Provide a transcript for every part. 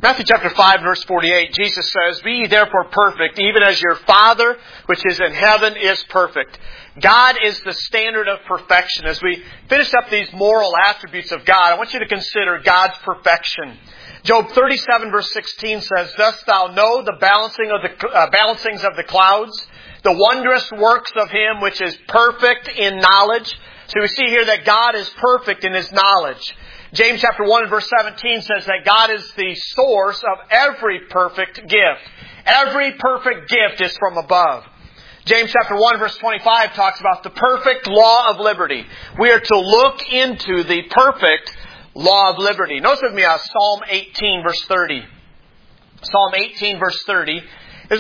Matthew chapter 5, verse 48, Jesus says, "Be ye therefore perfect, even as your Father which is in heaven is perfect." God is the standard of perfection. As we finish up these moral attributes of God, I want you to consider God's perfection. Job 37, verse 16 says, "Dost thou know the balancings of the clouds, the wondrous works of Him which is perfect in knowledge?" So we see here that God is perfect in His knowledge. James chapter 1 and verse 17 says that God is the source of every perfect gift. Every perfect gift is from above. James chapter 1 verse 25 talks about the perfect law of liberty. We are to look into the perfect law of liberty. Notice with me Psalm 18 verse 30. Psalm 18 verse 30. As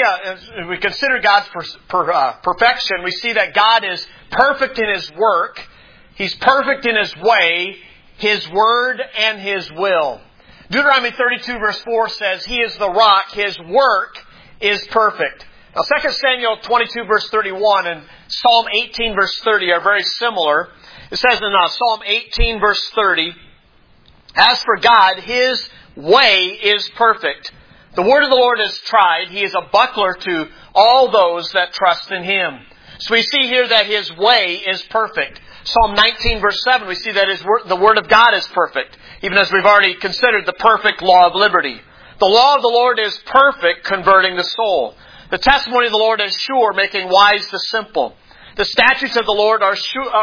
we consider God's perfection, we see that God is perfect in His work. He's perfect in His way, His word, and His will. Deuteronomy 32 verse 4 says, "He is the rock, His work is perfect." Now 2 Samuel 22 verse 31 and Psalm 18 verse 30 are very similar. It says in Psalm 18 verse 30, "As for God, His way is perfect. The word of the Lord is tried. He is a buckler to all those that trust in Him." So we see here that His way is perfect. Psalm 19 verse 7, we see that the Word of God is perfect, even as we've already considered the perfect law of liberty. The law of the Lord is perfect, converting the soul. The testimony of the Lord is sure, making wise the simple. The statutes of the Lord are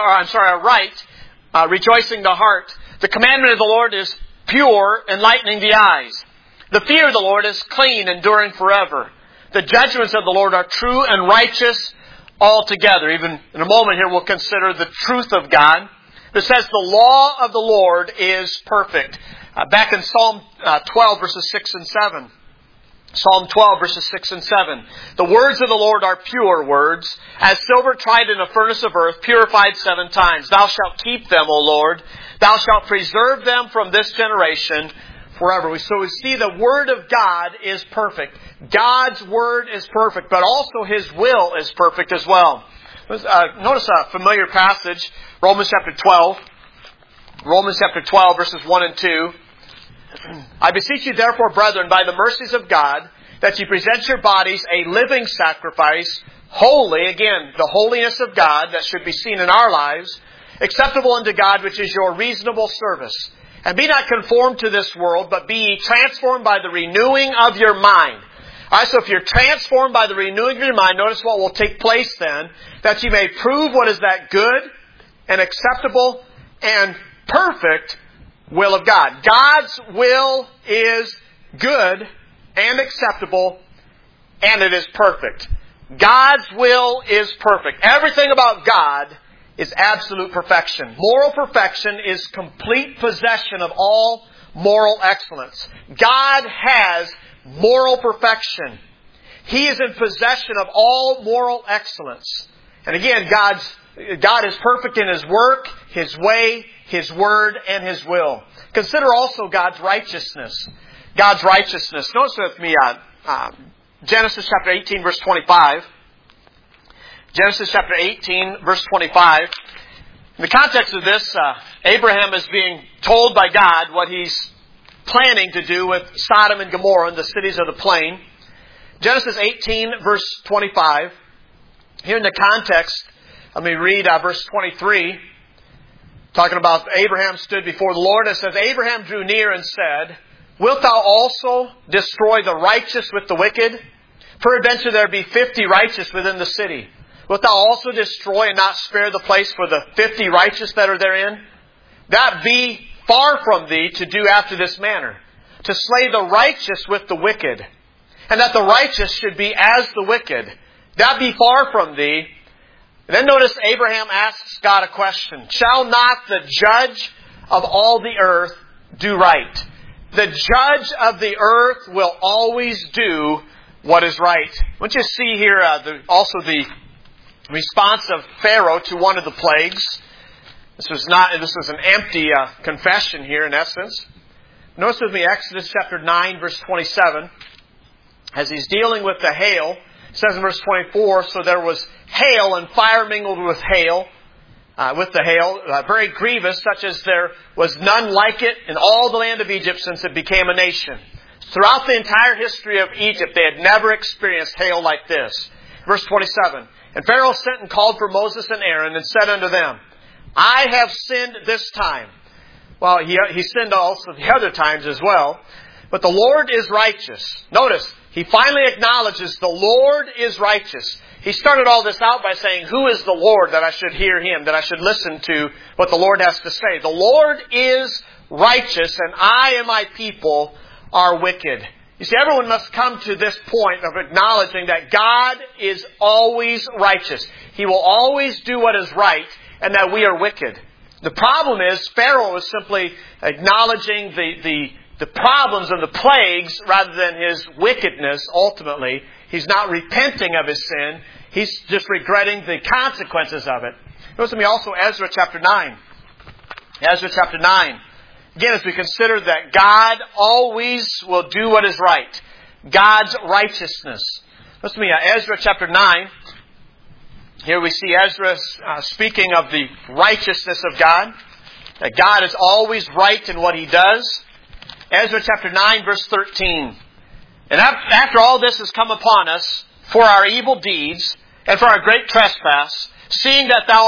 right, rejoicing the heart. The commandment of the Lord is pure, enlightening the eyes. The fear of the Lord is clean, enduring forever. The judgments of the Lord are true and righteous altogether. Even in a moment here we'll consider the truth of God. It says the law of the Lord is perfect. Back in Psalm 12 verses 6 and 7. Psalm 12 verses 6 and 7. "The words of the Lord are pure words, as silver tried in a furnace of earth, purified 7 times. Thou shalt keep them, O Lord. Thou shalt preserve them from this generation forever." So we see the Word of God is perfect. God's Word is perfect, but also His will is perfect as well. Notice a familiar passage, Romans chapter 12. Romans chapter 12, verses 1 and 2. "I beseech you therefore, brethren, by the mercies of God, that you present your bodies a living sacrifice, holy," again, the holiness of God that should be seen in our lives, "acceptable unto God, which is your reasonable service. And be not conformed to this world, but be ye transformed by the renewing of your mind." Alright, so if you're transformed by the renewing of your mind, notice what will take place then, "that you may prove what is that good and acceptable and perfect will of God." God's will is good and acceptable, and it is perfect. God's will is perfect. Everything about God is absolute perfection. Moral perfection is complete possession of all moral excellence. God has moral perfection. He is in possession of all moral excellence. And again, God is perfect in His work, His way, His word, and His will. Consider also God's righteousness. God's righteousness. Notice with me Genesis chapter 18, verse 25. Genesis chapter 18, verse 25. In the context of this, Abraham is being told by God what he's planning to do with Sodom and Gomorrah and the cities of the plain. Genesis 18, verse 25. Here in the context, let me read verse 23. Talking about Abraham stood before the Lord. It says, "Abraham drew near and said, Wilt thou also destroy the righteous with the wicked? Peradventure there be 50 righteous within the city. Wilt thou also destroy and not spare the place for the 50 righteous that are therein? That be far from thee to do after this manner, to slay the righteous with the wicked, and that the righteous should be as the wicked. That be far from thee." And then notice Abraham asks God a question. "Shall not the judge of all the earth do right?" The judge of the earth will always do what is right. I want you to see here also the response of Pharaoh to one of the plagues. This was an empty confession here in essence. Notice with me Exodus chapter 9 verse 27. As he's dealing with the hail, it says in verse 24, "So there was hail and fire mingled with hail, very grievous, such as there was none like it in all the land of Egypt since it became a nation." Throughout the entire history of Egypt, they had never experienced hail like this. Verse 27. And Pharaoh sent and called for Moses and Aaron and said unto them, I have sinned this time. Well, he sinned also the other times as well. But the Lord is righteous. Notice, he finally acknowledges the Lord is righteous. He started all this out by saying, who is the Lord that I should hear Him, that I should listen to what the Lord has to say? The Lord is righteous, and I and my people are wicked. You see, everyone must come to this point of acknowledging that God is always righteous. He will always do what is right, and that we are wicked. The problem is, Pharaoh is simply acknowledging the problems and the plagues rather than his wickedness ultimately. He's not repenting of his sin. He's just regretting the consequences of it. Notice with me also Ezra chapter 9. Ezra chapter 9. Again, as we consider that God always will do what is right. God's righteousness. Listen to me, Ezra chapter 9. Here we see Ezra speaking of the righteousness of God. That God is always right in what He does. Ezra chapter 9 verse 13. And after all this has come upon us, for our evil deeds, and for our great trespass, seeing that Thou,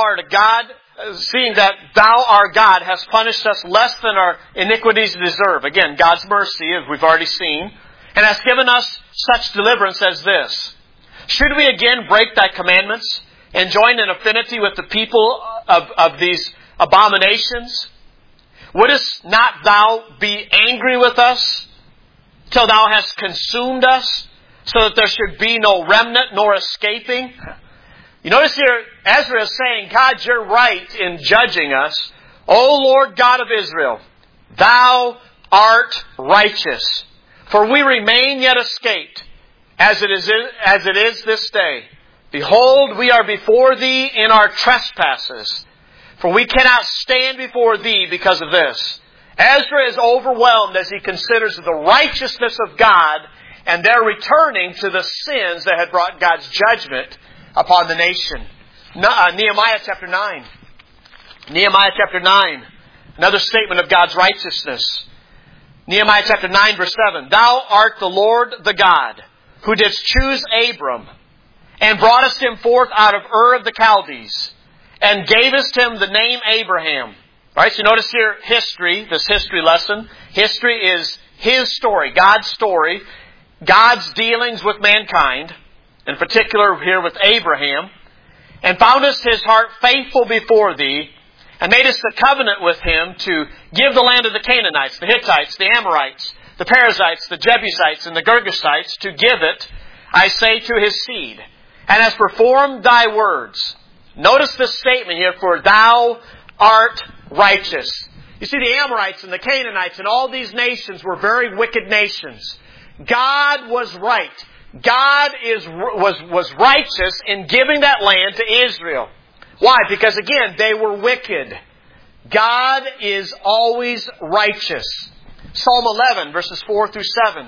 our God, hast punished us less than our iniquities deserve. Again, God's mercy, as we've already seen. And hast given us such deliverance as this. Should we again break Thy commandments, and join in affinity with the people of these abominations? Wouldst not Thou be angry with us, till Thou hast consumed us, so that there should be no remnant nor escaping? You notice here, Ezra is saying, God, You're right in judging us. O Lord God of Israel, Thou art righteous. For we remain yet escaped, as it is this day. Behold, we are before Thee in our trespasses, for we cannot stand before Thee because of this. Ezra is overwhelmed as he considers the righteousness of God and their returning to the sins that had brought God's judgment upon the nation. Nehemiah chapter 9. Nehemiah chapter 9. Another statement of God's righteousness. Nehemiah chapter 9 verse 7. Thou art the Lord the God, who didst choose Abram, and broughtest him forth out of Ur of the Chaldees, and gavest him the name Abraham. All right, so notice here history, this history lesson. History is His story, God's dealings with mankind, in particular here with Abraham, and foundest his heart faithful before Thee, and madest a covenant with him to give the land of the Canaanites, the Hittites, the Amorites, the Perizzites, the Jebusites, and the Girgashites, to give it, I say, to his seed, and has performed Thy words. Notice this statement here, for Thou art righteous. You see, the Amorites and the Canaanites and all these nations were very wicked nations. God was right. God was righteous in giving that land to Israel. Why? Because again, they were wicked. God is always righteous. Psalm 11 verses 4 through 7.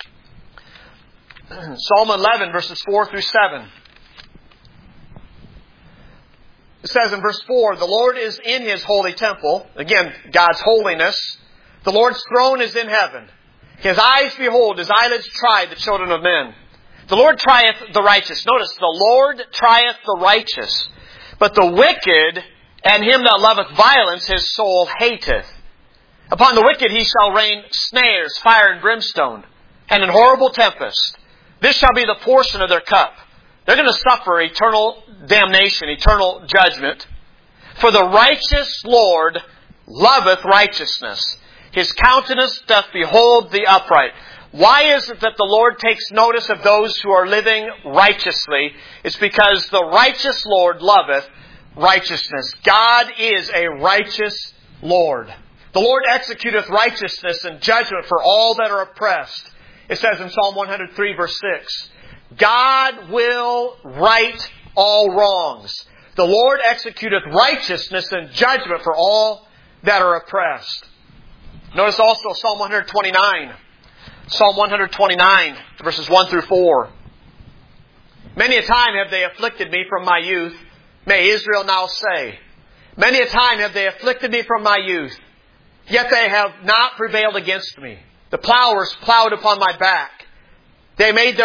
Psalm 11 verses 4 through 7. It says in verse 4, the Lord is in His holy temple. Again, God's holiness. The Lord's throne is in heaven. His eyes behold, His eyelids try the children of men. The Lord trieth the righteous. Notice, the Lord trieth the righteous. But the wicked and him that loveth violence His soul hateth. Upon the wicked He shall rain snares, fire and brimstone, and an horrible tempest. This shall be the portion of their cup. They're going to suffer eternal damnation, eternal judgment. For the righteous Lord loveth righteousness. His countenance doth behold the upright. Why is it that the Lord takes notice of those who are living righteously? It's because the righteous Lord loveth righteousness. God is a righteous Lord. The Lord executeth righteousness and judgment for all that are oppressed. It says in Psalm 103 verse 6, God will right all wrongs. The Lord executeth righteousness and judgment for all that are oppressed. Notice also Psalm 129. Psalm 129, verses 1 through 4. Many a time have they afflicted me from my youth, may Israel now say. Many a time have they afflicted me from my youth, yet they have not prevailed against me. The plowers plowed upon my back. They made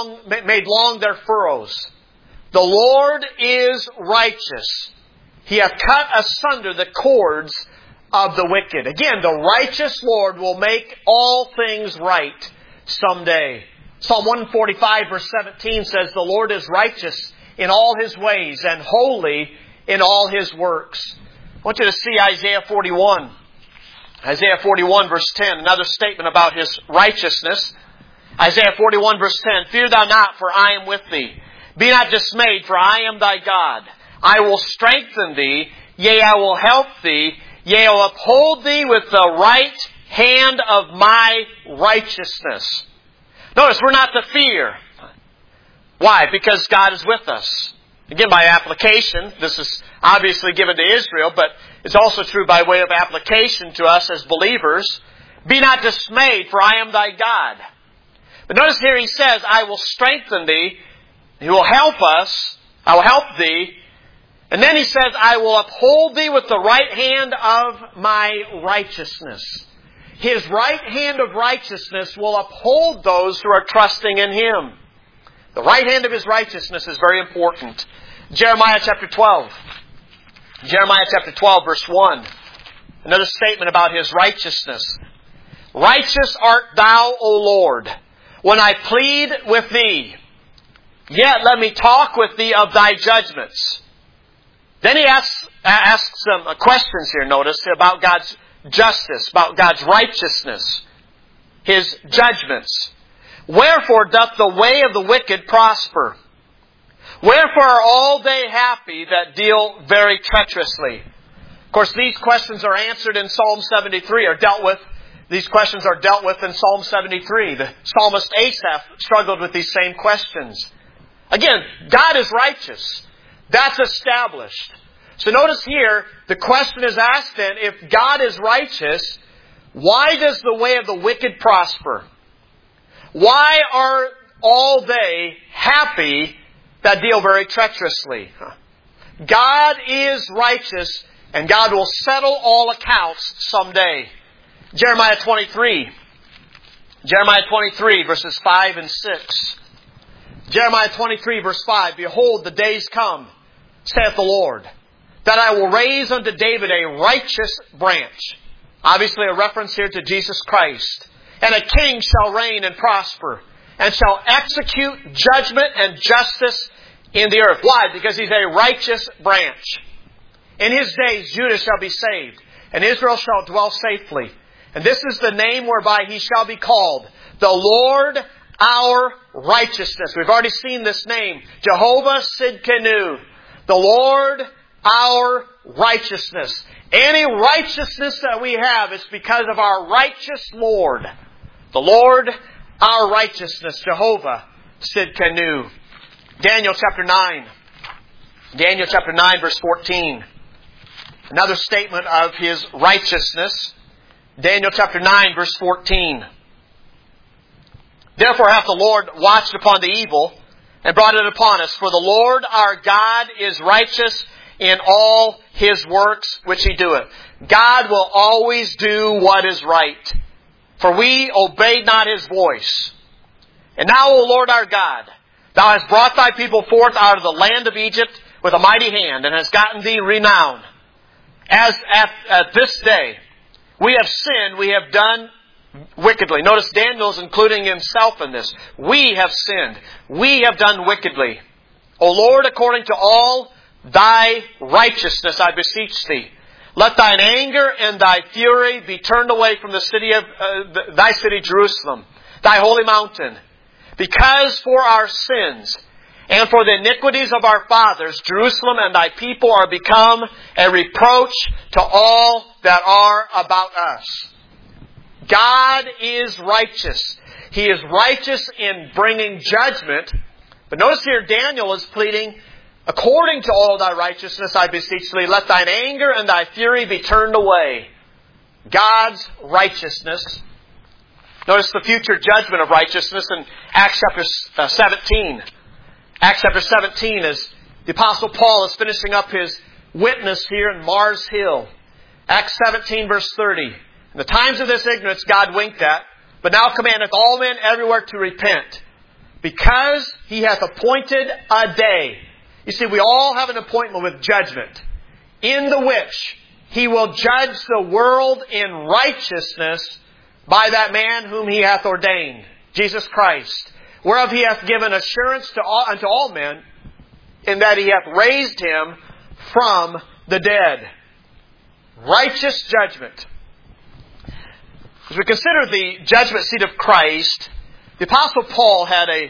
long their furrows. The Lord is righteous. He hath cut asunder the cords of the wicked. Again, the righteous Lord will make all things right someday. Psalm 145 verse 17 says, the Lord is righteous in all His ways and holy in all His works. I want you to see Isaiah 41. Isaiah 41 verse 10, another statement about His righteousness. Isaiah 41 verse 10, fear thou not, for I am with thee. Be not dismayed, for I am thy God. I will strengthen thee, yea, I will help thee, yea, I will uphold thee with the right hand of my righteousness. Notice, we're not to fear. Why? Because God is with us. Again, by application, this is obviously given to Israel, but it's also true by way of application to us as believers. Be not dismayed, for I am thy God. But notice here He says, I will strengthen thee. He will help us. I will help thee. And then He says, I will uphold thee with the right hand of my righteousness. His right hand of righteousness will uphold those who are trusting in Him. The right hand of His righteousness is very important. Jeremiah chapter 12. Jeremiah chapter 12 verse 1. Another statement about His righteousness. Righteous art thou, O Lord, when I plead with thee. Yet let me talk with thee of thy judgments. Then he asks some questions here, notice, about God's justice, about God's righteousness, His judgments. Wherefore doth the way of the wicked prosper? Wherefore are all they happy that deal very treacherously? Of course, these questions are answered in Psalm 73, These questions are dealt with in Psalm 73. The psalmist Asaph struggled with these same questions. Again, God is righteous. That's established. So notice here, the question is asked then, if God is righteous, why does the way of the wicked prosper? Why are all they happy that deal very treacherously? God is righteous, and God will settle all accounts someday. Jeremiah 23. Jeremiah 23, verses 5 and 6. Jeremiah 23, verse 5. Behold, the days come, saith the Lord, that I will raise unto David a righteous branch. Obviously a reference here to Jesus Christ. And a king shall reign and prosper, and shall execute judgment and justice in the earth. Why? Because He's a righteous branch. In His days Judah shall be saved, and Israel shall dwell safely. And this is the name whereby He shall be called, the Lord our righteousness. We've already seen this name, Jehovah Sidkenu, the Lord our righteousness. Any righteousness that we have is because of our righteous Lord. The Lord our righteousness, Jehovah Sidkenu. Daniel chapter 9. Daniel chapter 9 verse 14. Another statement of His righteousness. Daniel chapter 9 verse 14. Therefore hath the Lord watched upon the evil and brought it upon us. For the Lord our God is righteous in all His works which He doeth. God will always do what is right. For we obeyed not His voice. And now, O Lord our God, Thou hast brought Thy people forth out of the land of Egypt with a mighty hand, and hast gotten Thee renown. As at this day we have sinned, we have done wickedly. Notice Daniel's including himself in this. We have sinned. We have done wickedly. O Lord, according to all Thy righteousness, I beseech Thee, let Thine anger and Thy fury be turned away from the city of Thy city Jerusalem, Thy holy mountain. Because for our sins and for the iniquities of our fathers, Jerusalem and Thy people are become a reproach to all that are about us. God is righteous. He is righteous in bringing judgment. But notice here Daniel is pleading, according to all Thy righteousness, I beseech Thee, let Thine anger and Thy fury be turned away. God's righteousness. Notice the future judgment of righteousness in Acts chapter 17. Acts chapter 17, as the Apostle Paul is finishing up his witness here in Mars Hill. Acts 17 verse 30. In the times of this ignorance God winked at, but now commandeth all men everywhere to repent, because He hath appointed a day. You see, we all have an appointment with judgment, in the which He will judge the world in righteousness by that man whom He hath ordained, Jesus Christ, whereof He hath given assurance unto all men, in that He hath raised Him from the dead. Righteous judgment. As we consider the judgment seat of Christ, the Apostle Paul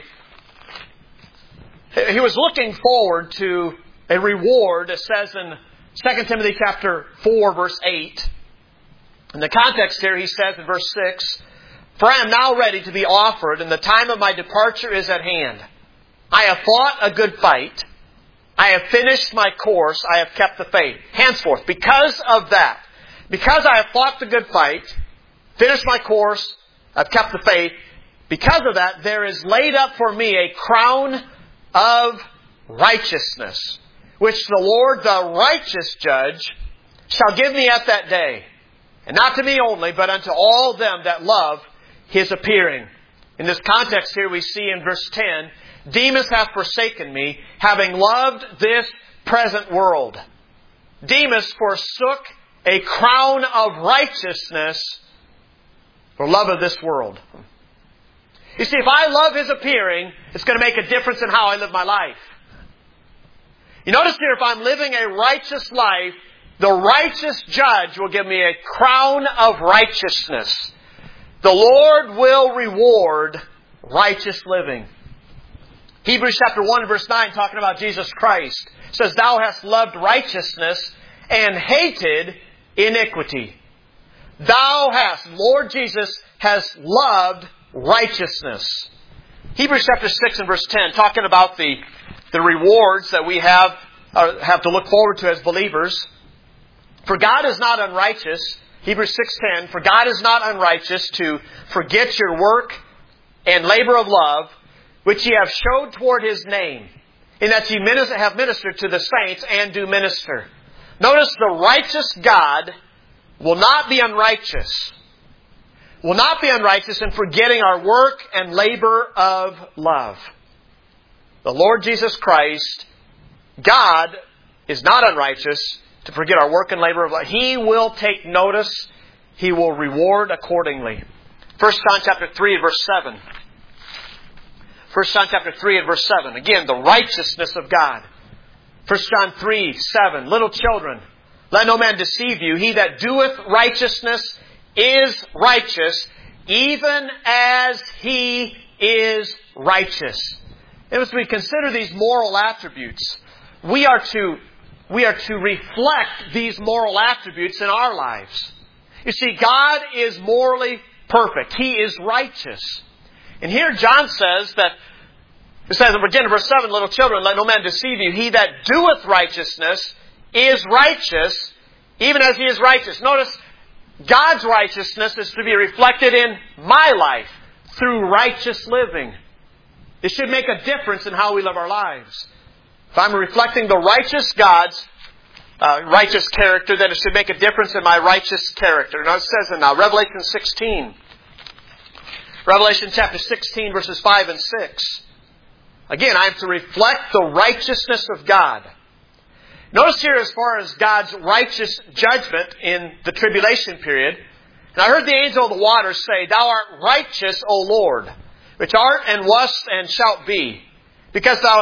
he was looking forward to a reward, it says in 2 Timothy chapter 4, verse 8. In the context here, he says in verse 6, "For I am now ready to be offered, and the time of my departure is at hand. I have fought a good fight. I have finished my course. I have kept the faith." Henceforth, because of that, because I have fought the good fight, finished my course, I've kept the faith, because of that, there is laid up for me a crown of righteousness, which the Lord, the righteous judge, shall give me at that day. And not to me only, but unto all them that love His appearing. In this context here we see in verse 10, "Demas hath forsaken me, having loved this present world." Demas forsook a crown of righteousness for love of this world. You see, if I love His appearing, it's going to make a difference in how I live my life. You notice here, if I'm living a righteous life, the righteous judge will give me a crown of righteousness. The Lord will reward righteous living. Hebrews chapter 1 verse 9, talking about Jesus Christ, says, "Thou hast loved righteousness and hated iniquity." Thou hast, Lord Jesus has loved righteousness. Hebrews chapter 6 and verse 10, talking about the rewards that we have to look forward to as believers. "For God is not unrighteous," Hebrews 6:10, "For God is not unrighteous to forget your work and labor of love, which ye have showed toward His name, in that ye have ministered to the saints and do minister." Notice the righteous God will not be unrighteous. Will not be unrighteous in forgetting our work and labor of love. The Lord Jesus Christ, God, is not unrighteous to forget our work and labor of love. He will take notice. He will reward accordingly. 1 John chapter 3 and verse 7. 1 John chapter 3 and verse 7. Again, the righteousness of God. 1 John 3, 7. "Little children, let no man deceive you. He that doeth righteousness is righteous, even as He is righteous." And as we consider these moral attributes, we are to reflect these moral attributes in our lives. You see, God is morally perfect. He is righteous. And here John says that, it says again in verse 7, "Little children, let no man deceive you. He that doeth righteousness is righteous, even as He is righteous." Notice, God's righteousness is to be reflected in my life through righteous living. It should make a difference in how we live our lives. If I'm reflecting the righteous God's righteous character, then it should make a difference in my righteous character. Now it says in Revelation 16. Revelation chapter 16 verses 5 and 6. Again, I am to reflect the righteousness of God. Notice here as far as God's righteous judgment in the tribulation period. "And I heard the angel of the waters say, Thou art righteous, O Lord, which art and wast and shalt be, because thou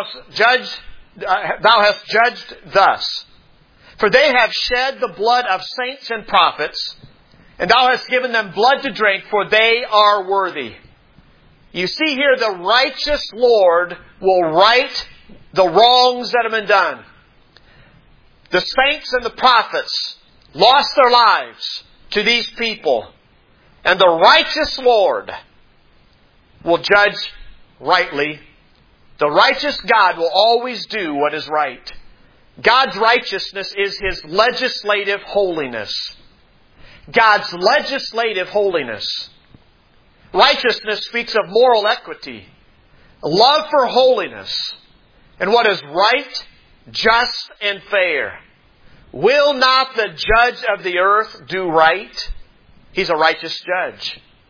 hast judged thus. For they have shed the blood of saints and prophets, and Thou hast given them blood to drink, for they are worthy." You see here, the righteous Lord will right the wrongs that have been done. The saints and the prophets lost their lives to these people. And the righteous Lord will judge rightly. The righteous God will always do what is right. God's righteousness is His legislative holiness. God's legislative holiness. Righteousness speaks of moral equity, love for holiness, and what is right, just, and fair. Will not the judge of the earth do right? He's a righteous judge.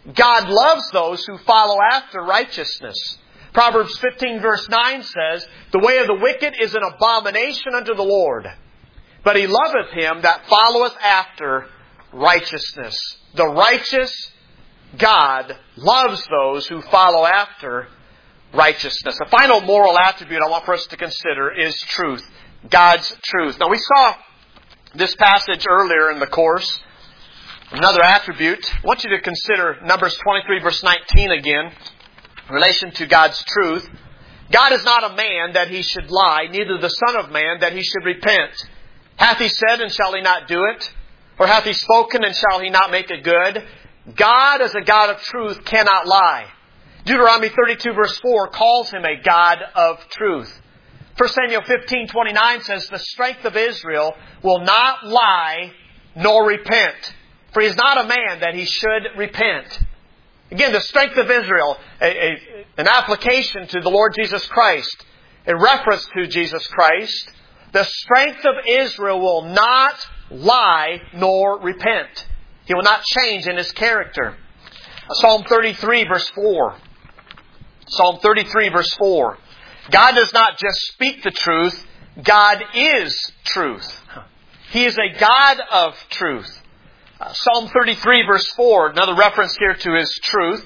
God loves those who follow after righteousness. Proverbs 15 verse 9 says, "The way of the wicked is an abomination unto the Lord, but He loveth him that followeth after righteousness." The righteous God loves those who follow after righteousness. The final moral attribute I want for us to consider is truth. God's truth. Now we saw this passage earlier in the course. Another attribute. I want you to consider Numbers 23 verse 19 again in relation to God's truth. God is not a man that He should lie, neither the Son of Man that He should repent. Hath He said, and shall He not do it? Or hath He spoken, and shall He not make it good? God, as a God of truth, cannot lie. Deuteronomy 32 verse 4 calls Him a God of truth. 1 Samuel 15:29 says, "The strength of Israel will not lie nor repent. For He is not a man that He should repent." Again, the strength of Israel, an application to the Lord Jesus Christ, a reference to Jesus Christ. The strength of Israel will not lie nor repent. He will not change in His character. Psalm 33 verse 4. Psalm 33 verse 4. God does not just speak the truth, God is truth. He is a God of truth. Psalm 33 verse 4, another reference here to His truth.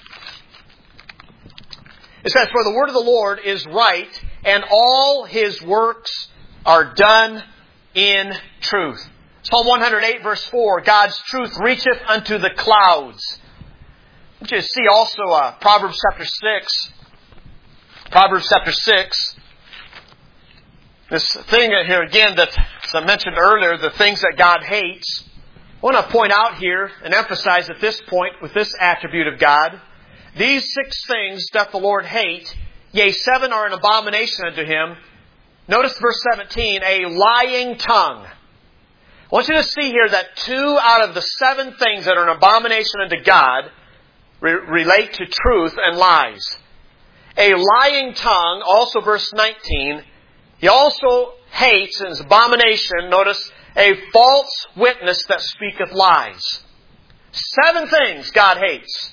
It says, "For the word of the Lord is right, and all His works are done in truth." Psalm 108 verse 4, "God's truth reacheth unto the clouds." I want you to see also Proverbs chapter 6. Proverbs chapter 6. This thing here again that, as I mentioned earlier, the things that God hates. I want to point out here and emphasize at this point with this attribute of God, "These 6 things doth the Lord hate, yea, 7 are an abomination unto Him." Notice verse 17, "A lying tongue." I want you to see here that 2 out of the 7 things that are an abomination unto God relate to truth and lies. A lying tongue, also verse 19, He also hates, and is abomination, notice, a false witness that speaketh lies. 7 things God hates.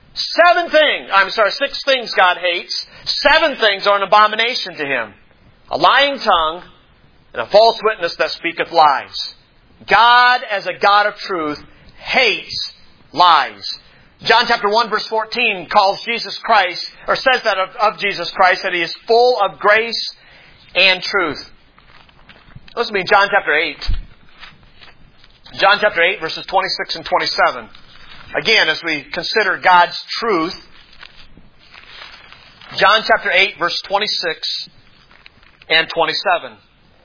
6 things God hates. 7 things are an abomination to Him. A lying tongue and a false witness that speaketh lies. God, as a God of truth, hates lies. John chapter 1 verse 14 calls Jesus Christ, or says that of Jesus Christ, that He is full of grace and truth. Listen to me, John chapter 8. John chapter 8 verses 26 and 27. Again, as we consider God's truth, John chapter 8 verse 26 and 27.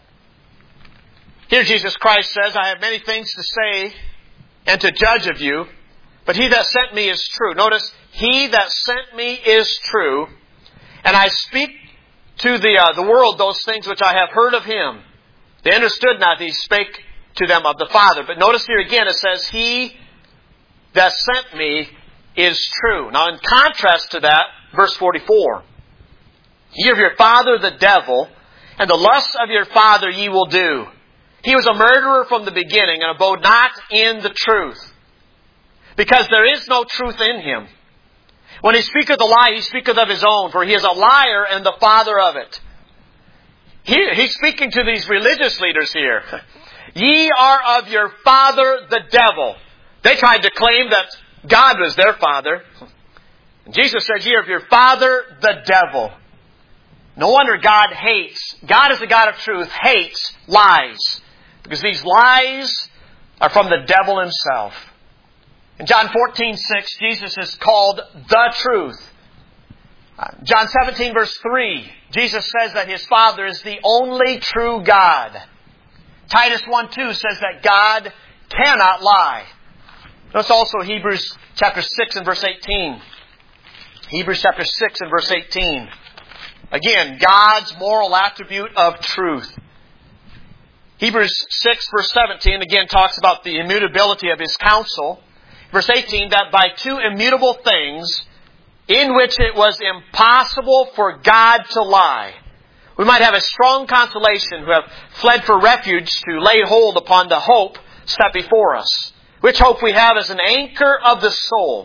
Here Jesus Christ says, "I have many things to say and to judge of you, but He that sent me is true." Notice, He that sent me is true, and I speak to the world those things which I have heard of Him. They understood not that He spake to them of the Father. But notice here again it says, "He that sent me is true." Now in contrast to that, verse 44. "Ye of your father the devil, and the lusts of your father ye will do. He was a murderer from the beginning, and abode not in the truth, because there is no truth in him. When he speaketh a lie, he speaketh of his own, for he is a liar and the father of it." He's speaking to these religious leaders here. "Ye are of your father the devil." They tried to claim that God was their father. And Jesus said, "Ye are of your father the devil." No wonder God as a God of truth, hates lies. Because these lies are from the devil himself. In John 14:6, Jesus is called the truth. John 17 verse 3, Jesus says that His Father is the only true God. Titus 1:2 says that God cannot lie. Notice also Hebrews chapter 6 and verse 18. Hebrews chapter 6 and verse 18. Again, God's moral attribute of truth. Hebrews 6 verse 17 again talks about the immutability of His counsel. Verse 18, "That by 2 immutable things, in which it was impossible for God to lie, we might have a strong consolation who have fled for refuge to lay hold upon the hope set before us. Which hope we have as an anchor of the soul,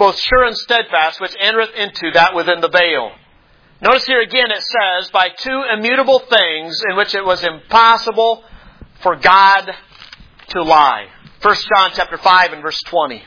both sure and steadfast, which entereth into that within the veil. Notice here again it says, by two immutable things in which it was impossible for God to lie. 1 John chapter 5 and verse 20.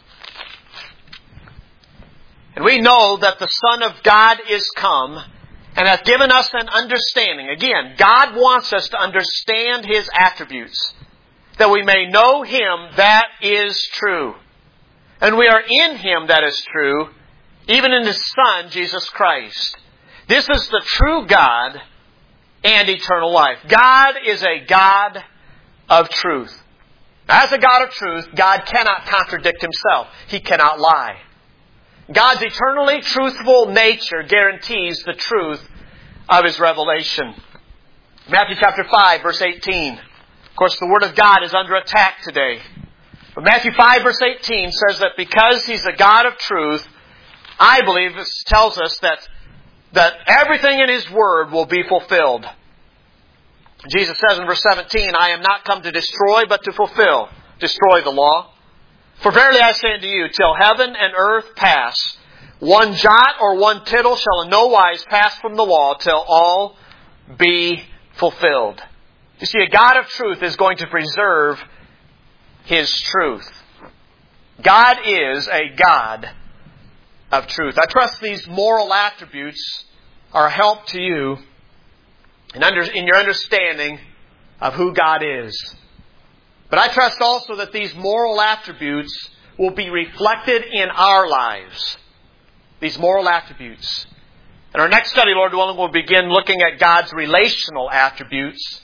And we know that the Son of God is come and hath given us an understanding. Again, God wants us to understand His attributes, that we may know Him that is true. And we are in Him that is true, even in His Son, Jesus Christ. This is the true God and eternal life. God is a God of truth. As a God of truth, God cannot contradict Himself. He cannot lie. God's eternally truthful nature guarantees the truth of His revelation. Matthew chapter 5, verse 18. Of course, the Word of God is under attack today. But Matthew 5, verse 18 says that because He's the God of truth, I believe this tells us that everything in His Word will be fulfilled. Jesus says in verse 17, I am not come to destroy, but to fulfill. Destroy the law. For verily I say unto you, till heaven and earth pass, one jot or one tittle shall in no wise pass from the law till all be fulfilled. You see, a God of truth is going to preserve His truth. God is a God of truth. I trust these moral attributes are a help to you in your understanding of who God is. But I trust also that these moral attributes will be reflected in our lives. These moral attributes. In our next study, Lord willing, we'll begin looking at God's relational attributes.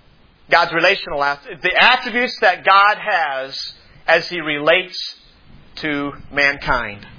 The attributes that God has as He relates to mankind.